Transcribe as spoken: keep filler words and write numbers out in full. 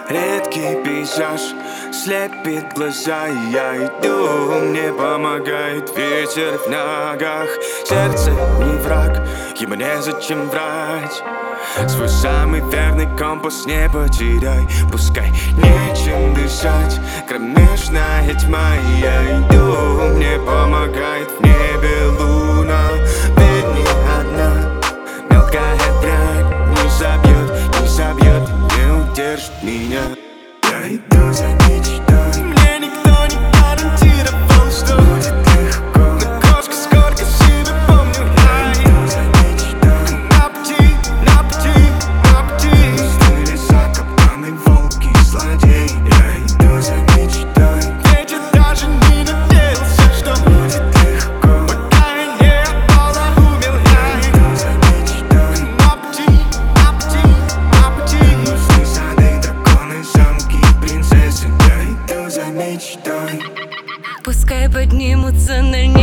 Редкий пейзаж слепит глаза, и я иду, мне помогает ветер в ногах. Сердце не враг, ему незачем врать. Свой самый верный компас не потеряй. Пускай нечем дышать, кромешная тьма, и я иду, мне помогает в небе луна. Ведь не одна мелкая дрянь не забьет, не забьет, не удержит меня. Я иду за мечтой, мне никто не гарантировал, что будет легко. Но кошка, сколько себя помню, я иду за мечтой. На пути, на пути, на пути. Пустые леса, капканы, волки, злодей. Я иду за мечтой. Ведь я даже не надеялся, что будет легко. Пока я не полоумел, я иду за мечтой. На пути, на пути, на пути. Нужны сады, драконы, замки, принцессы. Я иду за мечтой. Пускай поднимутся на